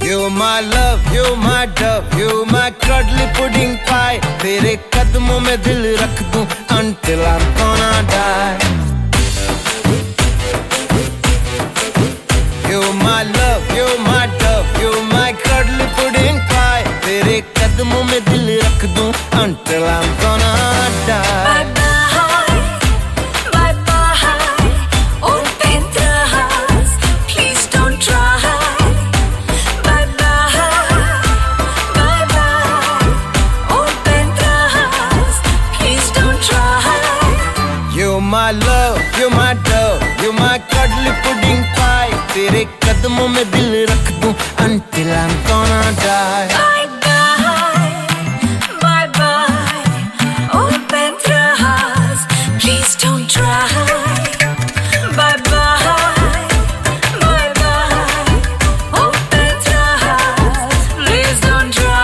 You're my love, you're my dove, you're my cuddly pudding pie. तेरे कदमों में दिल रख दूं until I'm gonna die. You're my love, you're my dove, you're my cuddly pudding pie. तेरे कदमों में दिल रख दूं until I'm gonna die. Bye bye, bye bye, open the house, please don't try. Bye bye, bye bye, open the house, please don't try. You're my love, you're my dove, you're my cuddly pudding pie. तेरे कदमों में दिल रख दूं until I'm gonna die. Bye bye, bye bye, open the house, please don't try. Bye bye, bye bye, open the house, please don't try.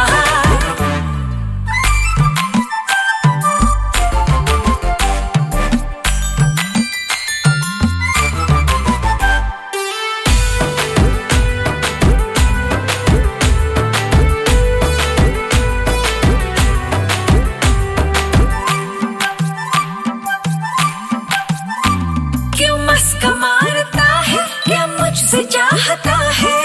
क्यों मस्का मारता है, क्या मुझसे चाहता है?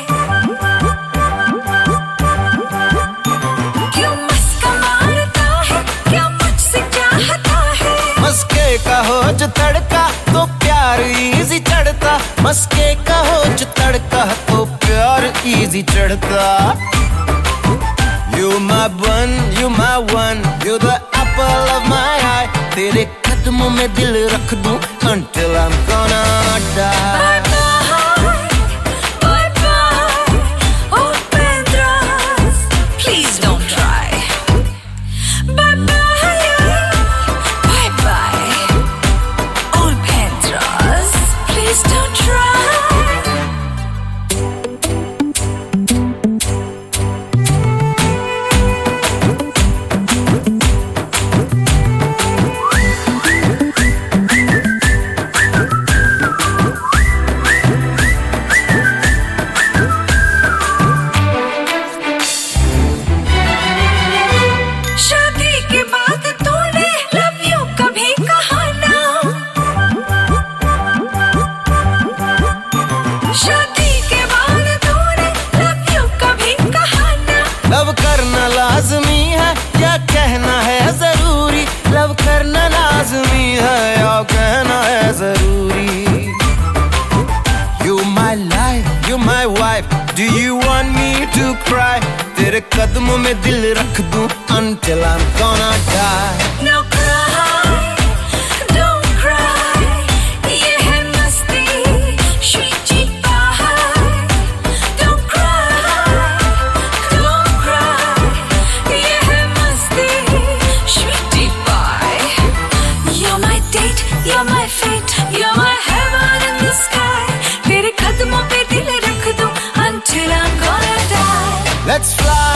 क्यों मस्का मारता है, क्या मुझसे चाहता है? मस्के का हो जो तड़का तो प्यार इजी चढ़ता. मस्के का हो जो तड़का तो प्यार इजी चढ़ता. You my bun, you my one, you're the apple of my eye. तेरे कदमों में दिल रख दूं until I'm gonna die. Bye bye, bye bye, open the house, please don't try. Bye bye, bye bye, open the house, please don't try. शादी के बाद तूने लव यू कभी कहा ना. शादी के बाद तूने लव यू कभी कहा ना. लव करना लाजमी है या कहना है जरूरी. लव करना लाजमी है या कहना है जरूरी. You my life, you my wife, do you want me to cry? तेरे कदमों में दिल रख दूं until I'm gonna die. No cry, don't cry, ये है मस्ती, sweetie pie. Don't cry, ये है मस्ती, sweetie pie. You're my date, you're my fate, you're my heaven in the sky. तेरे कदमों पे दिल रख दूं until I'm gonna die. Let's fly